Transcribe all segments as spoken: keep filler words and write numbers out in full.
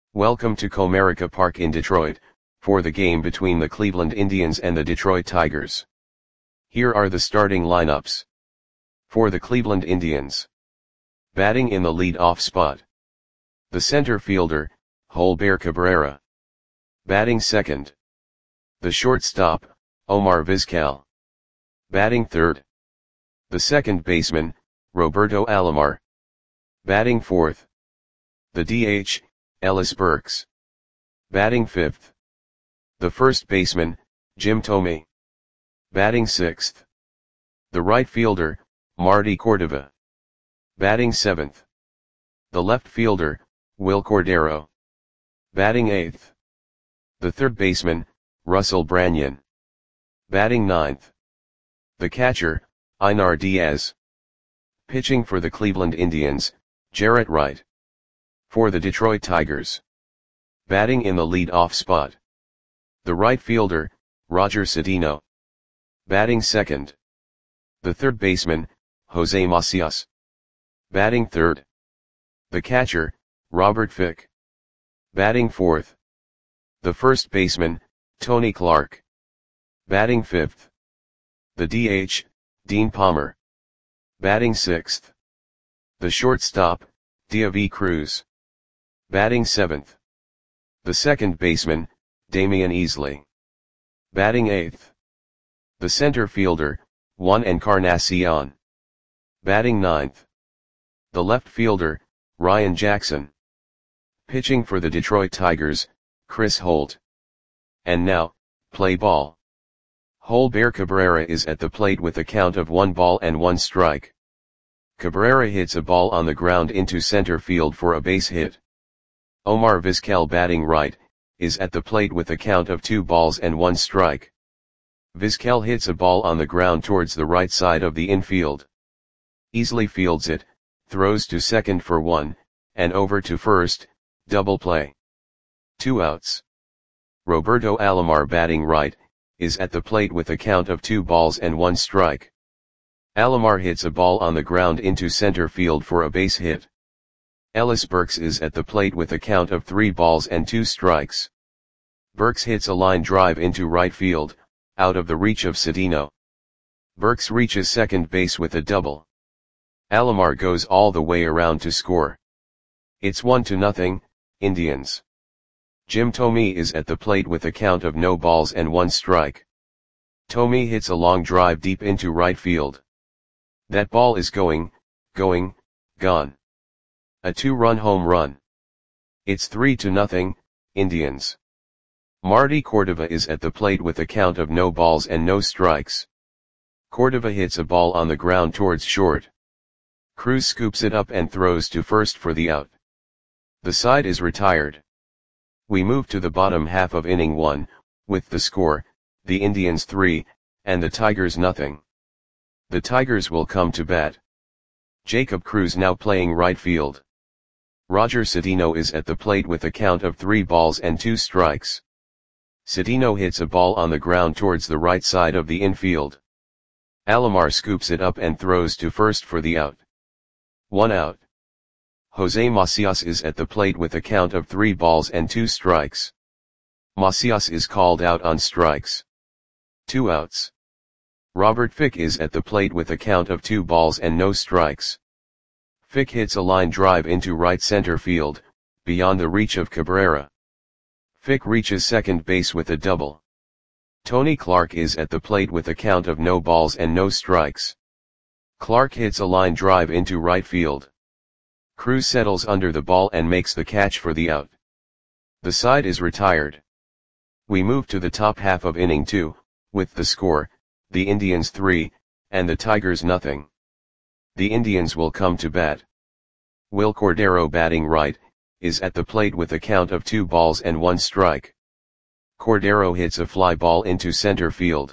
Welcome to Comerica Park in Detroit, for the game between the Cleveland Indians and the Detroit Tigers. Here are the starting lineups. For the Cleveland Indians. Batting in the lead-off spot. The center fielder, Jolber Cabrera. Batting second. The shortstop, Omar Vizquel. Batting third. The second baseman, Roberto Alomar. Batting fourth. The D H, Ellis Burks. Batting fifth. The first baseman, Jim Thome. Batting sixth. The right fielder, Marty Cordova. Batting seventh. The left fielder, Wil Cordero. Batting eighth. The third baseman, Russell Branyan. Batting ninth. The catcher, Einar Diaz. Pitching for the Cleveland Indians, Jarrett Wright. For the Detroit Tigers. Batting in the lead-off spot. The right fielder, Roger Cedeno. Batting second. The third baseman, Jose Macias. Batting third. The catcher, Robert Fick. Batting fourth. The first baseman, Tony Clark. Batting fifth. The D H, Dean Palmer. Batting sixth. The shortstop, Deivi Cruz. Batting seventh. The second baseman, Damian Easley. Batting eighth. The center fielder, Juan Encarnacion. Batting ninth. The left fielder, Ryan Jackson. Pitching for the Detroit Tigers, Chris Holt. And now, play ball. Jolber Cabrera is at the plate with a count of one ball and one strike. Cabrera hits a ball on the ground into center field for a base hit. Omar Vizquel, batting right, is at the plate with a count of two balls and one strike. Vizquel hits a ball on the ground towards the right side of the infield. Easley fields it, throws to second for one, and over to first, double play. Two outs. Roberto Alomar, batting right, is at the plate with a count of two balls and one strike. Alomar hits a ball on the ground into center field for a base hit. Ellis Burks is at the plate with a count of three balls and two strikes. Burks hits a line drive into right field, out of the reach of Cedeno. Burks reaches second base with a double. Alomar goes all the way around to score. It's one to nothing, Indians. Jim Thome is at the plate with a count of no balls and one strike. Thome hits a long drive deep into right field. That ball is going, going, gone. A two-run home run. It's three to nothing, Indians. Marty Cordova is at the plate with a count of no balls and no strikes. Cordova hits a ball on the ground towards short. Cruz scoops it up and throws to first for the out. The side is retired. We move to the bottom half of inning one, with the score, the Indians three, and the Tigers nothing. The Tigers will come to bat. Jacob Cruz now playing right field. Roger Cedeno is at the plate with a count of three balls and two strikes. Cedeno hits a ball on the ground towards the right side of the infield. Alomar scoops it up and throws to first for the out. One out. Jose Macias is at the plate with a count of three balls and two strikes. Macias is called out on strikes. Two outs. Robert Fick is at the plate with a count of two balls and no strikes. Fick hits a line drive into right center field, beyond the reach of Cabrera. Fick reaches second base with a double. Tony Clark is at the plate with a count of no balls and no strikes. Clark hits a line drive into right field. Cruz settles under the ball and makes the catch for the out. The side is retired. We move to the top half of inning two, with the score, the Indians three, and the Tigers nothing. The Indians will come to bat. Wil Cordero, batting right, is at the plate with a count of two balls and one strike. Cordero hits a fly ball into center field.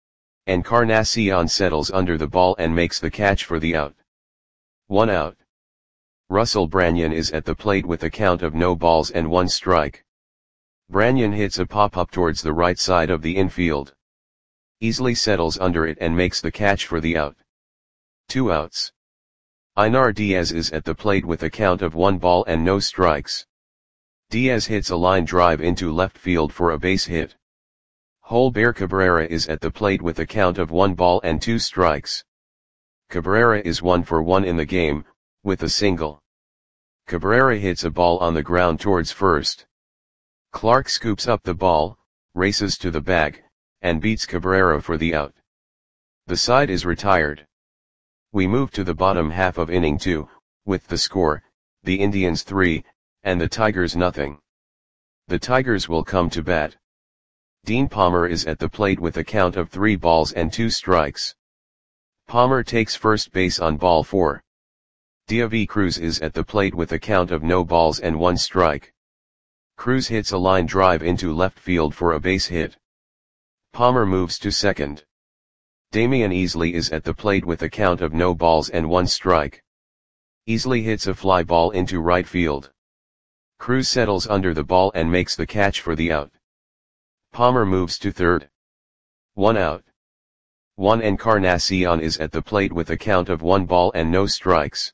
Encarnacion settles under the ball and makes the catch for the out. One out. Russell Branyan is at the plate with a count of no balls and one strike. Branyan hits a pop-up towards the right side of the infield. Easley settles under it and makes the catch for the out. Two outs. Einar Diaz is at the plate with a count of one ball and no strikes. Diaz hits a line drive into left field for a base hit. Holber Cabrera is at the plate with a count of one ball and two strikes. Cabrera is one for one in the game, with a single. Cabrera hits a ball on the ground towards first. Clark scoops up the ball, races to the bag, and beats Cabrera for the out. The side is retired. We move to the bottom half of inning two, with the score, the Indians three, and the Tigers nothing. The Tigers will come to bat. Dean Palmer is at the plate with a count of three balls and two strikes. Palmer takes first base on ball four. David Cruz is at the plate with a count of no balls and one strike. Cruz hits a line drive into left field for a base hit. Palmer moves to second. Damian Easley is at the plate with a count of no balls and one strike. Easley hits a fly ball into right field. Cruz settles under the ball and makes the catch for the out. Palmer moves to third. One out. Juan Encarnacion is at the plate with a count of one ball and no strikes.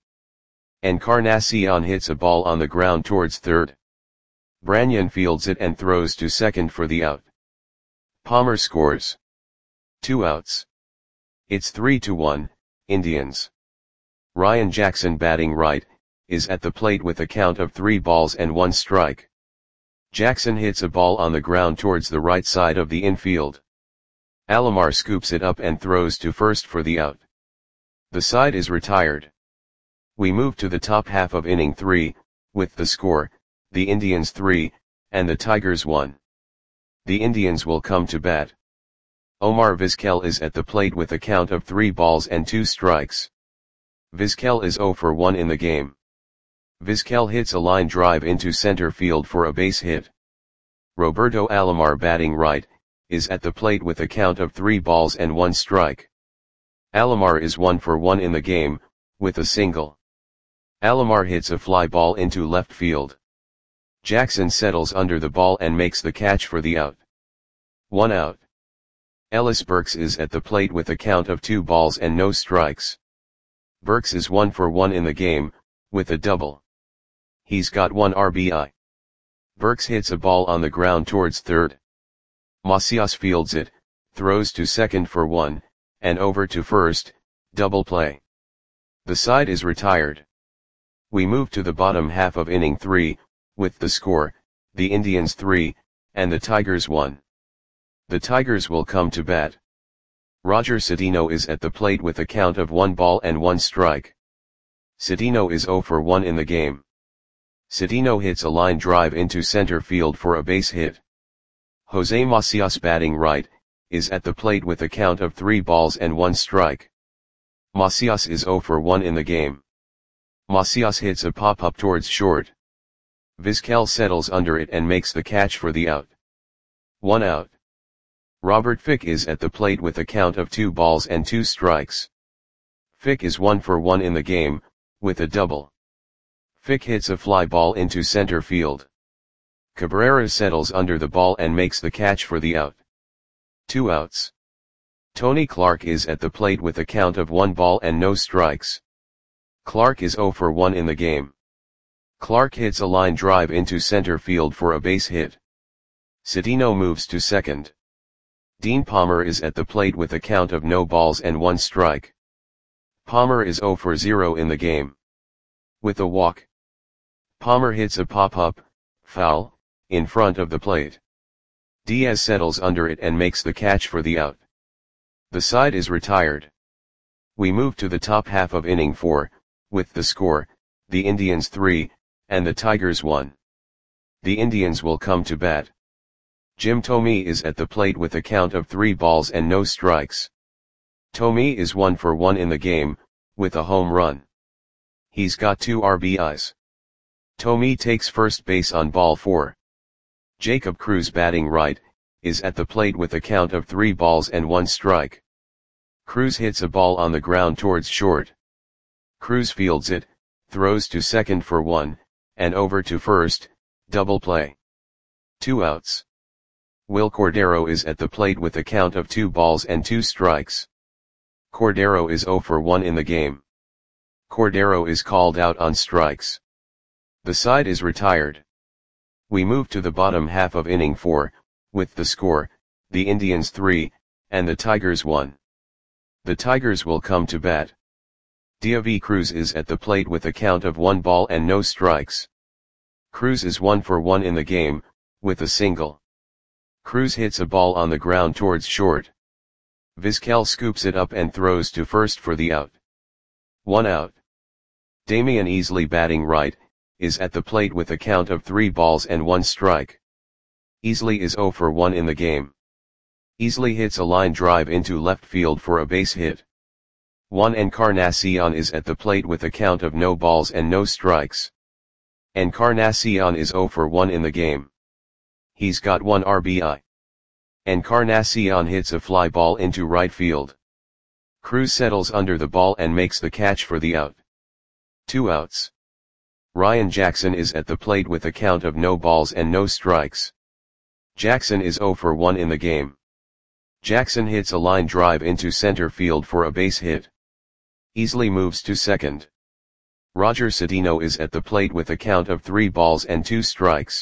Encarnacion hits a ball on the ground towards third. Branyan fields it and throws to second for the out. Palmer scores. Two outs. It's three to one, Indians. Ryan Jackson, batting right, is at the plate with a count of three balls and one strike. Jackson hits a ball on the ground towards the right side of the infield. Alomar scoops it up and throws to first for the out. The side is retired. We move to the top half of inning three, with the score, the Indians three, and the Tigers one. The Indians will come to bat. Omar Vizquel is at the plate with a count of three balls and two strikes. Vizquel is zero for one in the game. Vizquel hits a line drive into center field for a base hit. Roberto Alomar, batting right, is at the plate with a count of three balls and one strike. Alomar is one for one in the game, with a single. Alomar hits a fly ball into left field. Jackson settles under the ball and makes the catch for the out. One out. Ellis Burks is at the plate with a count of two balls and no strikes. Burks is one for one in the game, with a double. He's got one R B I. Burks hits a ball on the ground towards third. Macias fields it, throws to second for one, and over to first, double play. The side is retired. We move to the bottom half of inning three, with the score, the Indians three, and the Tigers one. The Tigers will come to bat. Roger Cedeno is at the plate with a count of one ball and one strike. Cedeno is zero for one in the game. Cedeno hits a line drive into center field for a base hit. Jose Macias, batting right, is at the plate with a count of three balls and one strike. Macias is zero for one in the game. Macias hits a pop-up towards short. Vizquel settles under it and makes the catch for the out. One out. Robert Fick is at the plate with a count of two balls and two strikes. Fick is one for one in the game, with a double. Fick hits a fly ball into center field. Cabrera settles under the ball and makes the catch for the out. Two outs. Tony Clark is at the plate with a count of one ball and no strikes. Clark is zero for one in the game. Clark hits a line drive into center field for a base hit. Cedeno moves to second. Dean Palmer is at the plate with a count of no balls and one strike. Palmer is zero for zero in the game. With a walk. Palmer hits a pop-up, foul, in front of the plate. Diaz settles under it and makes the catch for the out. The side is retired. We move to the top half of inning four, with the score, the Indians three, and the Tigers one. The Indians will come to bat. Jim Thome is at the plate with a count of three balls and no strikes. Thome is one for one in the game, with a home run. He's got two R B Is. Thome takes first base on ball four. Jacob Cruz, batting right, is at the plate with a count of three balls and one strike. Cruz hits a ball on the ground towards short. Cruz fields it, throws to second for one, and over to first, double play. Two outs. Will Cordero is at the plate with a count of two balls and two strikes. Cordero is zero for one in the game. Cordero is called out on strikes. The side is retired. We move to the bottom half of inning four, with the score, the Indians three, and the Tigers one. The Tigers will come to bat. Deivi Cruz is at the plate with a count of one ball and no strikes. Cruz is one for one in the game, with a single. Cruz hits a ball on the ground towards short. Vizquel scoops it up and throws to first for the out. One out. Damian Easley, batting right, is at the plate with a count of three balls and one strike. Easley is zero for one in the game. Easley hits a line drive into left field for a base hit. Juan Encarnacion is at the plate with a count of no balls and no strikes. Encarnacion is zero for one in the game. He's got one R B I. Encarnacion hits a fly ball into right field. Cruz settles under the ball and makes the catch for the out. Two outs. Ryan Jackson is at the plate with a count of no balls and no strikes. Jackson is zero for one in the game. Jackson hits a line drive into center field for a base hit. Easley moves to second. Roger Cedeno is at the plate with a count of three balls and two strikes.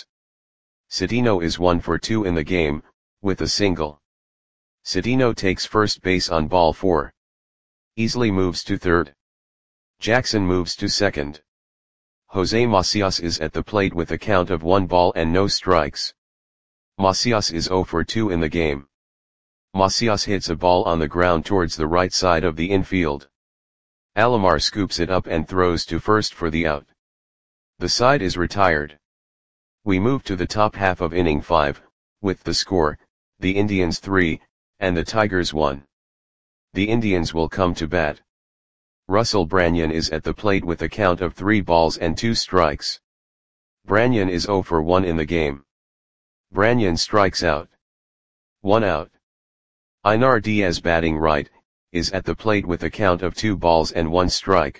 Cedeno is one for two in the game, with a single. Cedeno takes first base on ball four. Easley moves to third. Jackson moves to second. Jose Macias is at the plate with a count of one ball and no strikes. Macias is zero for two in the game. Macias hits a ball on the ground towards the right side of the infield. Alomar scoops it up and throws to first for the out. The side is retired. We move to the top half of inning five, with the score, the Indians three, and the Tigers one. The Indians will come to bat. Russell Branyan is at the plate with a count of three balls and two strikes. Branyan is zero for one in the game. Branyan strikes out. One out. Einar Diaz, batting right, is at the plate with a count of two balls and one strike.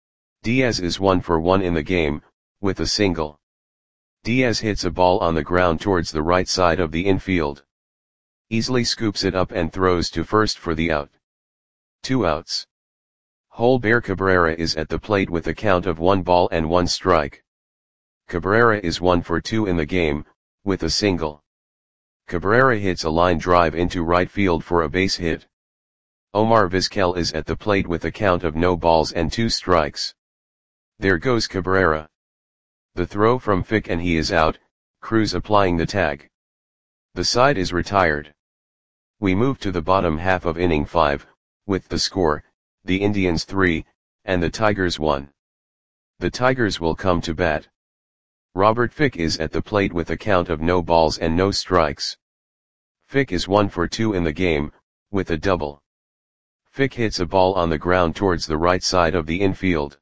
Diaz is one for one in the game, with a single. Diaz hits a ball on the ground towards the right side of the infield. Easley scoops it up and throws to first for the out. Two outs. Holber Cabrera is at the plate with a count of one ball and one strike. Cabrera is one for two in the game, with a single. Cabrera hits a line drive into right field for a base hit. Omar Vizquel is at the plate with a count of no balls and two strikes. There goes Cabrera. The throw from Fick and he is out, Cruz applying the tag. The side is retired. We move to the bottom half of inning five, with the score, the Indians three, and the Tigers one. The Tigers will come to bat. Robert Fick is at the plate with a count of no balls and no strikes. Fick is one for two in the game, with a double. Fick hits a ball on the ground towards the right side of the infield.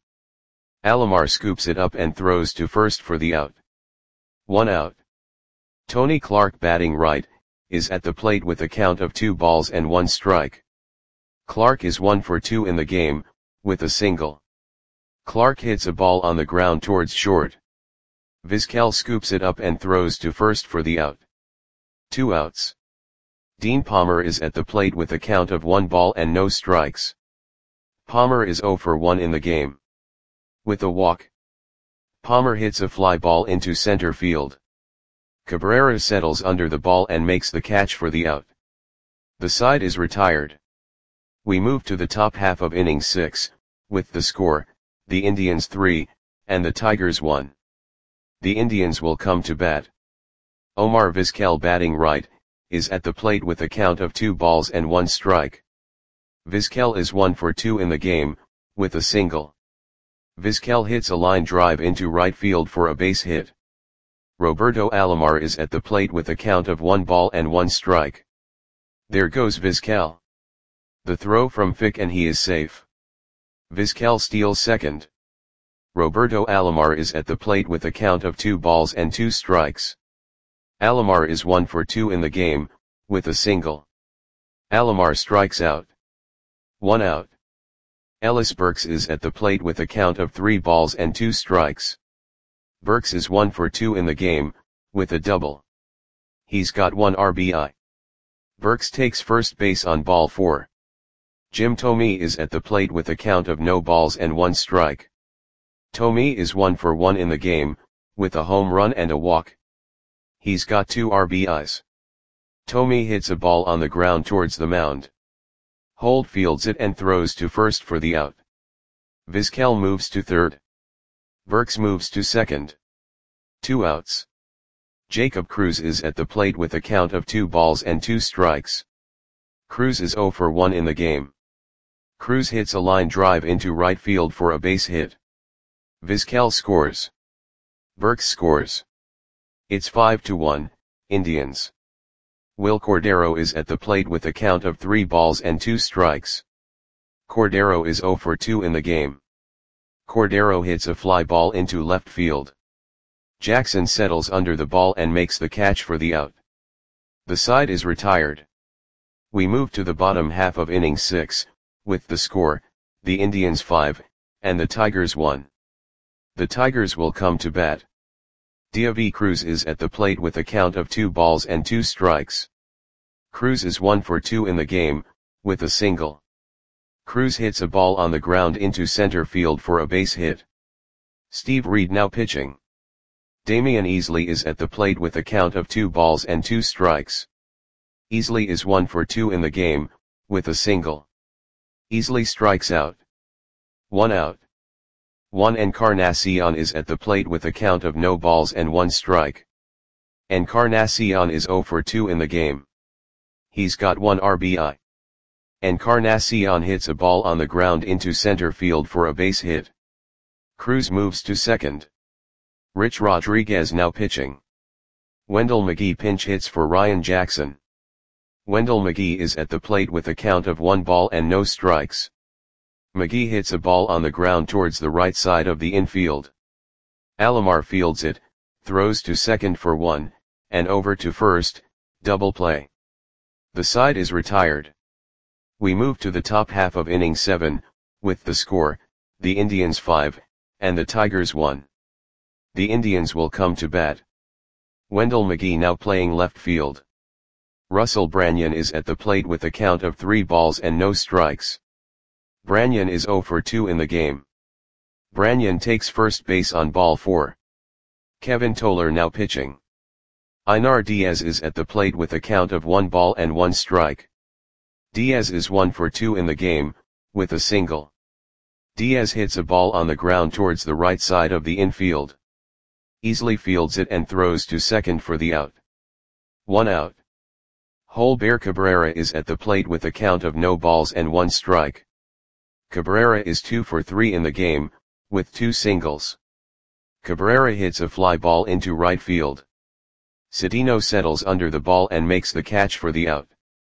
Alomar scoops it up and throws to first for the out. One out. Tony Clark, batting right, is at the plate with a count of two balls and one strike. Clark is one for two in the game, with a single. Clark hits a ball on the ground towards short. Vizquel scoops it up and throws to first for the out. Two outs. Dean Palmer is at the plate with a count of one ball and no strikes. Palmer is zero for one in the game. With a walk. Palmer hits a fly ball into center field. Cabrera settles under the ball and makes the catch for the out. The side is retired. We move to the top half of inning six, with the score, the Indians three, and the Tigers one. The Indians will come to bat. Omar Vizquel, batting right, is at the plate with a count of two balls and one strike. Vizquel is one for two in the game, with a single. Vizquel hits a line drive into right field for a base hit. Roberto Alomar is at the plate with a count of one ball and one strike. There goes Vizquel. The throw from Fick and he is safe. Vizquel steals second. Roberto Alomar is at the plate with a count of two balls and two strikes. Alomar is one for two in the game, with a single. Alomar strikes out. One out. Ellis Burks is at the plate with a count of three balls and two strikes. Burks is one for two in the game, with a double. He's got one R B I. Burks takes first base on ball four. Jim Thome is at the plate with a count of no balls and one strike. Thome is one for one in the game, with a home run and a walk. He's got two R B Is. Tommy hits a ball on the ground towards the mound. Holt fields it and throws to first for the out. Vizquel moves to third. Burks moves to second. Two outs. Jacob Cruz is at the plate with a count of two balls and two strikes. Cruz is zero for one in the game. Cruz hits a line drive into right field for a base hit. Vizquel scores. Burks scores. It's five to one, Indians. Will Cordero is at the plate with a count of three balls and two strikes. Cordero is zero for two in the game. Cordero hits a fly ball into left field. Jackson settles under the ball and makes the catch for the out. The side is retired. We move to the bottom half of inning six, with the score, the Indians five, and the Tigers one. The Tigers will come to bat. David Cruz is at the plate with a count of two balls and two strikes. Cruz is one for two in the game, with a single. Cruz hits a ball on the ground into center field for a base hit. Steve Reed now pitching. Damian Easley is at the plate with a count of two balls and two strikes. Easley is one for two in the game, with a single. Easley strikes out. One out. Juan Encarnacion is at the plate with a count of no balls and one strike. Encarnacion is zero for two in the game. He's got one R B I. Encarnacion hits a ball on the ground into center field for a base hit. Cruz moves to second. Rich Rodriguez now pitching. Wendell McGee pinch hits for Ryan Jackson. Wendell McGee is at the plate with a count of one ball and no strikes. McGee hits a ball on the ground towards the right side of the infield. Alomar fields it, throws to second for one, and over to first, double play. The side is retired. We move to the top half of inning seven, with the score, the Indians five, and the Tigers one. The Indians will come to bat. Wendell McGee now playing left field. Russell Branyan is at the plate with a count of three balls and no strikes. Branyan is zero for two in the game. Branyan takes first base on ball four. Kevin Toller now pitching. Einar Diaz is at the plate with a count of one ball and one strike. Diaz is one for two in the game, with a single. Diaz hits a ball on the ground towards the right side of the infield. Easley fields it and throws to second for the out. One out. Holber Cabrera is at the plate with a count of no balls and one strike. Cabrera is two for three in the game, with two singles. Cabrera hits a fly ball into right field. Cedeno settles under the ball and makes the catch for the out.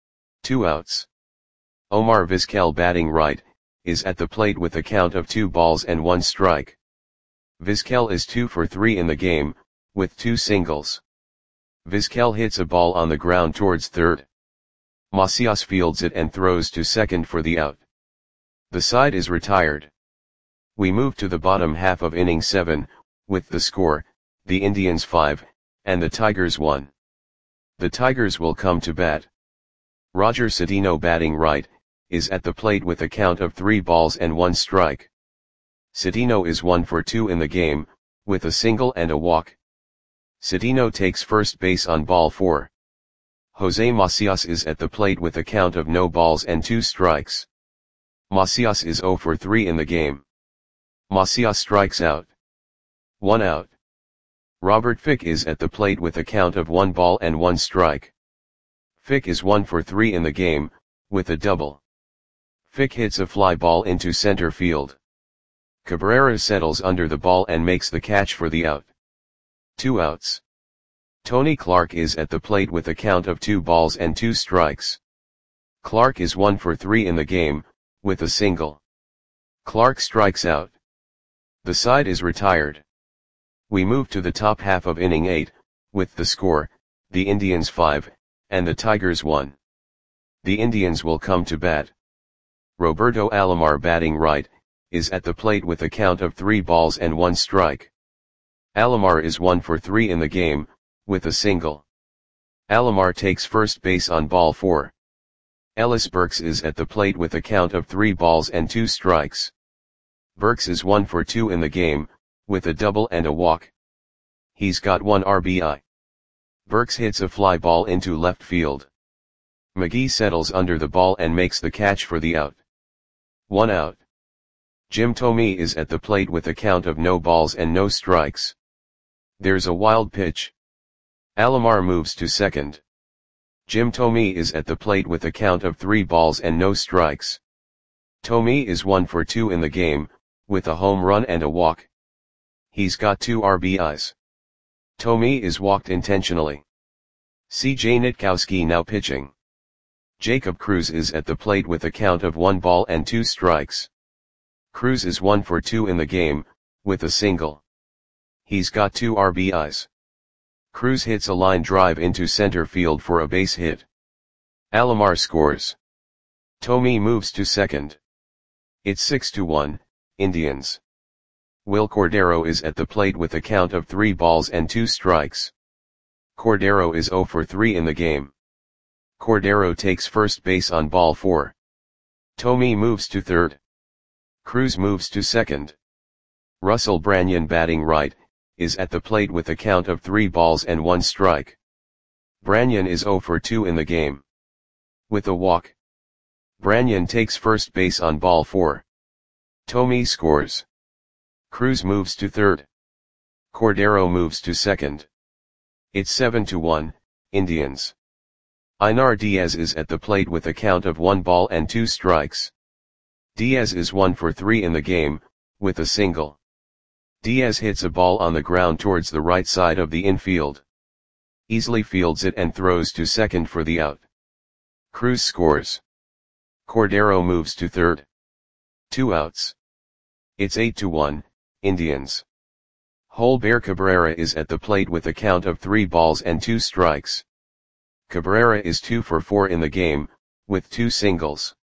Two outs. Omar Vizquel batting right, is at the plate with a count of two balls and one strike. Vizquel is two for three in the game, with two singles. Vizquel hits a ball on the ground towards third. Macias fields it and throws to second for the out. The side is retired. We move to the bottom half of inning seven, with the score, the Indians five, and the Tigers one. The Tigers will come to bat. Roger Cedeno batting right, is at the plate with a count of three balls and one strike. Cedeno is one for two in the game, with a single and a walk. Cedeno takes first base on ball four. Jose Macias is at the plate with a count of no balls and two strikes. Macias is zero for three in the game. Macias strikes out. One out. Robert Fick is at the plate with a count of one ball and one strike. Fick is one for three in the game, with a double. Fick hits a fly ball into center field. Cabrera settles under the ball and makes the catch for the out. Two outs. Tony Clark is at the plate with a count of two balls and two strikes. Clark is one for three in the game, with a single. Clark strikes out. The side is retired. We move to the top half of inning eight, with the score, the Indians five, and the Tigers one. The Indians will come to bat. Roberto Alomar batting right, is at the plate with a count of three balls and one strike. Alomar is one for three in the game, with a single. Alomar takes first base on ball four. Ellis Burks is at the plate with a count of three balls and two strikes. Burks is one for two in the game, with a double and a walk. He's got one R B I. Burks hits a fly ball into left field. McGee settles under the ball and makes the catch for the out. One out. Jim Thome is at the plate with a count of no balls and no strikes. There's a wild pitch. Alomar moves to second. Jim Thome is at the plate with a count of three balls and no strikes. Thome is one for two in the game, with a home run and a walk. He's got two R B Is. Thome is walked intentionally. C J Nitkowski now pitching. Jacob Cruz is at the plate with a count of one ball and two strikes. Cruz is one for two in the game, with a single. He's got two R B Is. Cruz hits a line drive into center field for a base hit. Alomar scores. Thome moves to second. It's six to one, Indians. Will Cordero is at the plate with a count of three balls and two strikes. Cordero is zero for three in the game. Cordero takes first base on ball four. Thome moves to third. Cruz moves to second. Russell Branyan, batting right, is at the plate with a count of three balls and one strike. Branyan is zero for two in the game. With a walk. Branyan takes first base on ball four. Thome scores. Cruz moves to third. Cordero moves to second. It's seven to one, Indians. Einar Diaz is at the plate with a count of one ball and two strikes. Diaz is one for three in the game, with a single. Diaz hits a ball on the ground towards the right side of the infield. Easily fields it and throws to second for the out. Cruz scores. Cordero moves to third. Two outs. It's eight to one, Indians. Holber Cabrera is at the plate with a count of three balls and two strikes. Cabrera is two for four in the game, with two singles.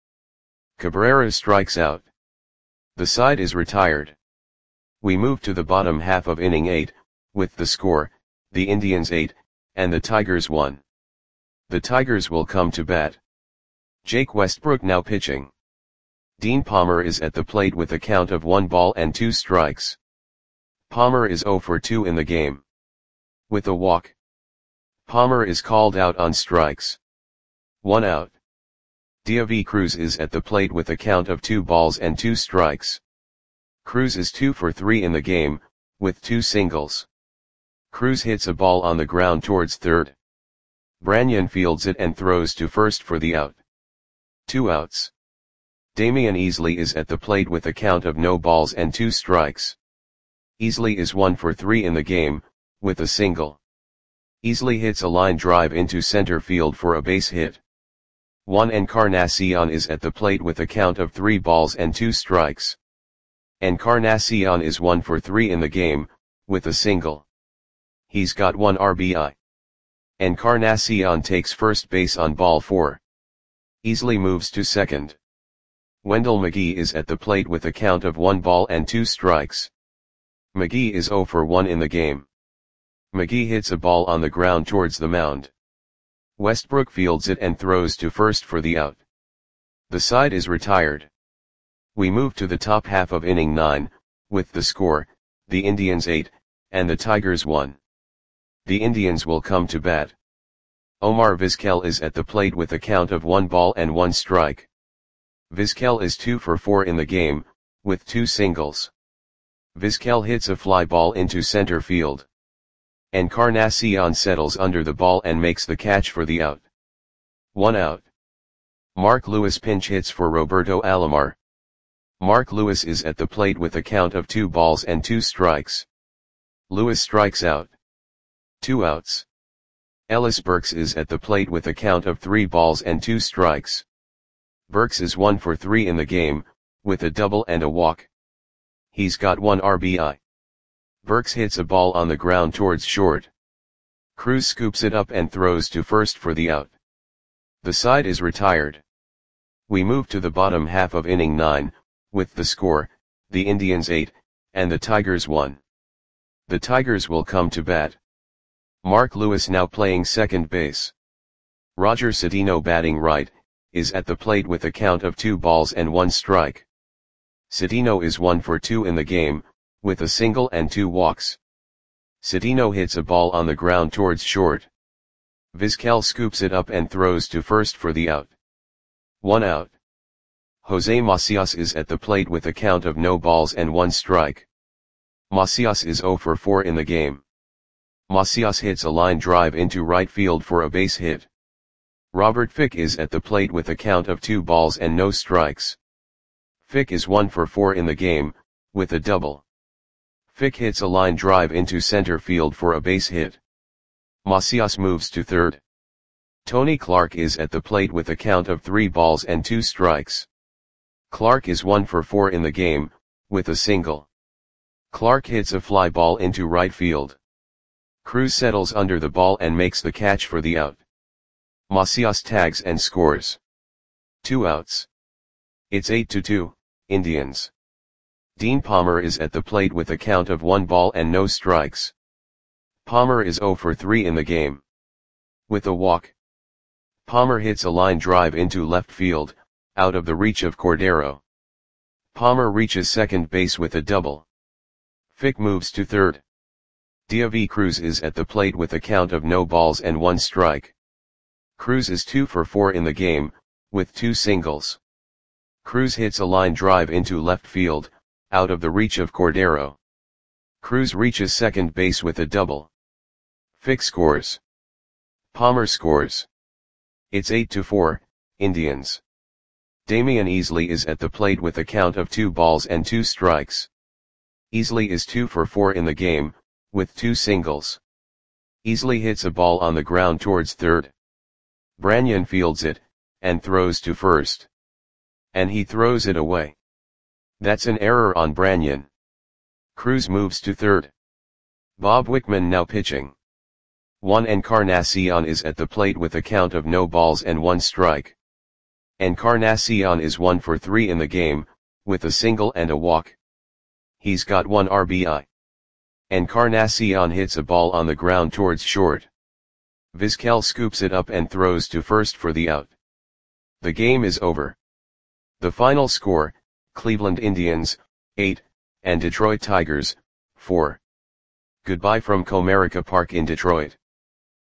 Cabrera strikes out. The side is retired. We move to the bottom half of inning eight, with the score, the Indians eight, and the Tigers one. The Tigers will come to bat. Jake Westbrook now pitching. Dean Palmer is at the plate with a count of one ball and two strikes. Palmer is zero for two in the game. With a walk. Palmer is called out on strikes. One out. David Cruz is at the plate with a count of two balls and two strikes. Cruz is two for three in the game, with two singles. Cruz hits a ball on the ground towards third. Branyan fields it and throws to first for the out. Two outs. Damian Easley is at the plate with a count of no balls and two strikes. Easley is one for three in the game, with a single. Easley hits a line drive into center field for a base hit. Juan Encarnacion is at the plate with a count of three balls and two strikes. Encarnacion is one for three in the game, with a single. He's got one R B I. Encarnacion takes first base on ball four. Easley moves to second. Wendell McGee is at the plate with a count of one ball and two strikes. McGee is zero for one in the game. McGee hits a ball on the ground towards the mound. Westbrook fields it and throws to first for the out. The side is retired. We move to the top half of inning nine, with the score, the Indians eight, and the Tigers one. The Indians will come to bat. Omar Vizquel is at the plate with a count of one ball and one strike. Vizquel is two for four in the game, with two singles. Vizquel hits a fly ball into center field. Encarnacion settles under the ball and makes the catch for the out. One out. Mark Lewis pinch hits for Roberto Alomar. Mark Lewis is at the plate with a count of two balls and two strikes. Lewis strikes out. Two outs. Ellis Burks is at the plate with a count of three balls and two strikes. Burks is one for three in the game, with a double and a walk. He's got one R B I. Burks hits a ball on the ground towards short. Cruz scoops it up and throws to first for the out. The side is retired. We move to the bottom half of inning nine, with the score, the Indians eight, and the Tigers one. The Tigers will come to bat. Mark Lewis now playing second base. Roger Cedeno batting right, is at the plate with a count of two balls and one strike. Cedeno is one for two in the game, with a single and two walks. Cedeno hits a ball on the ground towards short. Vizquel scoops it up and throws to first for the out. One out. Jose Macias is at the plate with a count of no balls and one strike. Macias is zero for four in the game. Macias hits a line drive into right field for a base hit. Robert Fick is at the plate with a count of two balls and no strikes. Fick is one for four in the game, with a double. Fick hits a line drive into center field for a base hit. Macias moves to third. Tony Clark is at the plate with a count of three balls and two strikes. Clark is one for four in the game, with a single. Clark hits a fly ball into right field. Cruz settles under the ball and makes the catch for the out. Macias tags and scores. Two outs. It's eight to two, Indians. Dean Palmer is at the plate with a count of one ball and no strikes. Palmer is zero for three in the game. With a walk. Palmer hits a line drive into left field, out of the reach of Cordero. Palmer reaches second base with a double. Fick moves to third. David Cruz is at the plate with a count of no balls and one strike. Cruz is two for four in the game, with two singles. Cruz hits a line drive into left field, out of the reach of Cordero. Cruz reaches second base with a double. Fick scores. Palmer scores. It's eight to four, Indians. Damian Easley is at the plate with a count of two balls and two strikes. Easley is two for four in the game, with two singles. Easley hits a ball on the ground towards third. Branyan fields it, and throws to first. And he throws it away. That's an error on Branyan. Cruz moves to third. Bob Wickman now pitching. Juan Encarnacion is at the plate with a count of no balls and one strike. Encarnacion is one for three in the game, with a single and a walk. He's got one R B I. Encarnacion hits a ball on the ground towards short. Vizquel scoops it up and throws to first for the out. The game is over. The final score, Cleveland Indians, eight, and Detroit Tigers, four. Goodbye from Comerica Park in Detroit.